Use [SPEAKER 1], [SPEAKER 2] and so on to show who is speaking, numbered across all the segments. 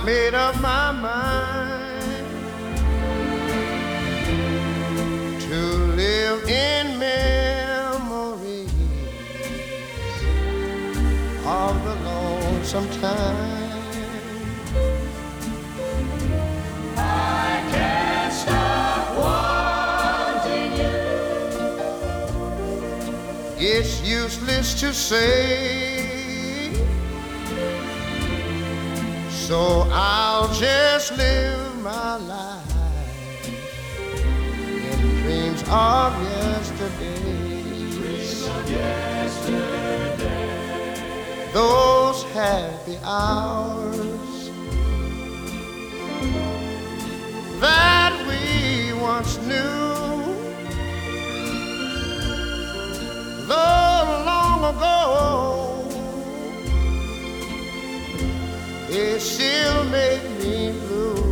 [SPEAKER 1] made up my mind to live in memories of the lonesome time.
[SPEAKER 2] I can't stop wanting you.
[SPEAKER 1] It's useless to say, so I'll just live my life in dreams of yesterday. Those happy hours that we once knew, though long ago, it still make me blue.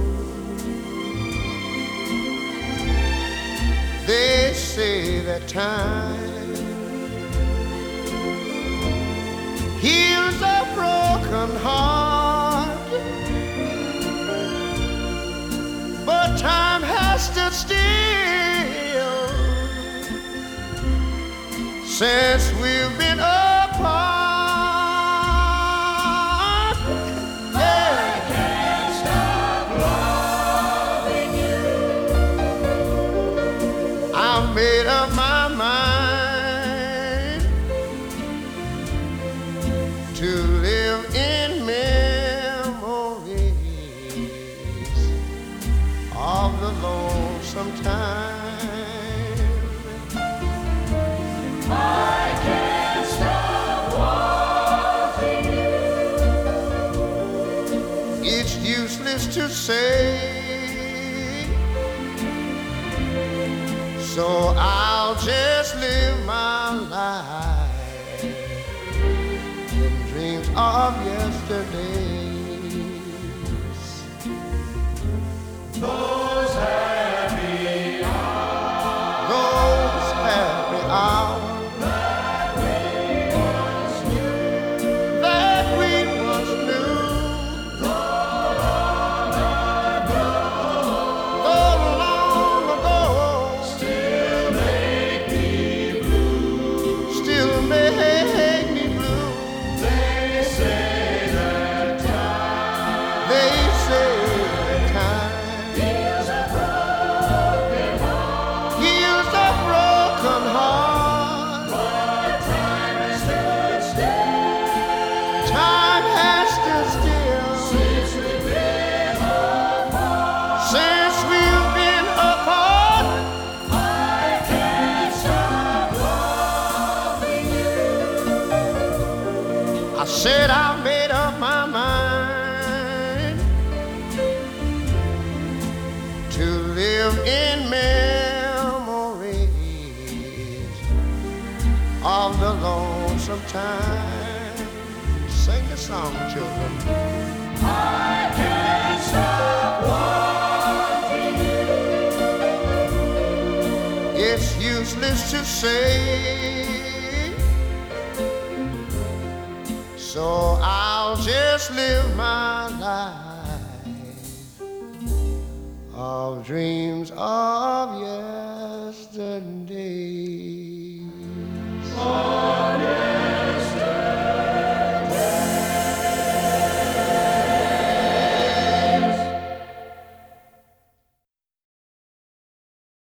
[SPEAKER 1] They say that time heals a broken heart, but time has stood still since we've been apart. Made up my mind to live in memories of the lonesome time.
[SPEAKER 2] I can't stop wanting you.
[SPEAKER 1] It's useless to say, so I'll just live my life in dreams of yesterdays.
[SPEAKER 2] Those happy hours,
[SPEAKER 1] Those happy hours that we once knew, I said I made up my mind to live in memories of the lonesome time. Sing the song, children.
[SPEAKER 2] I can't stop wanting you.
[SPEAKER 1] It's useless to say, so I'll just live my life of dreams of yesterday.